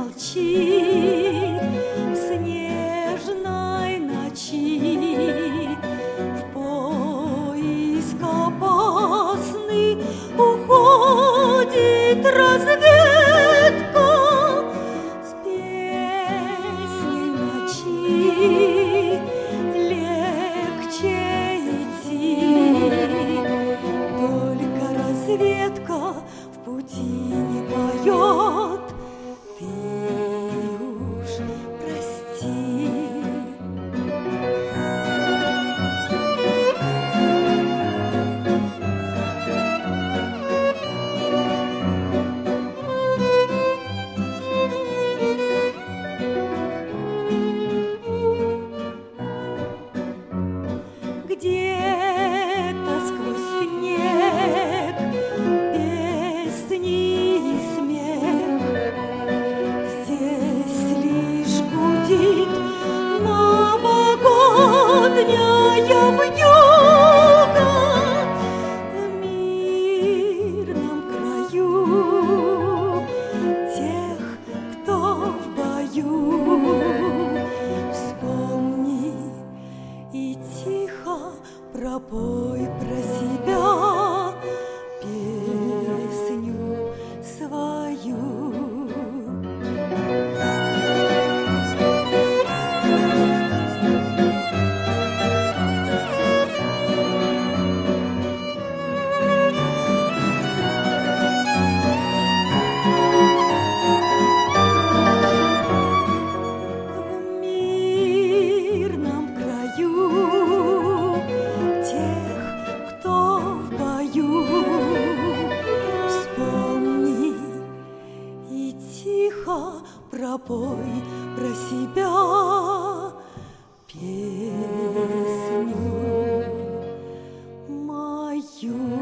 молчи в снежной ночи, в поиск опасный уходит разведка с песней ночи. Легче идти, только разведка в пути не поет. Ты уж прости. Где-то сквозь снег песни и смех, здесь лишь гудит новогодняя вьюга. В мирном краю тех, кто в бою, вспомни и тихо пропой про себя песню свою. В мирном краю тех, кто в бою, вспомни и тихо пропой про себя песню мою.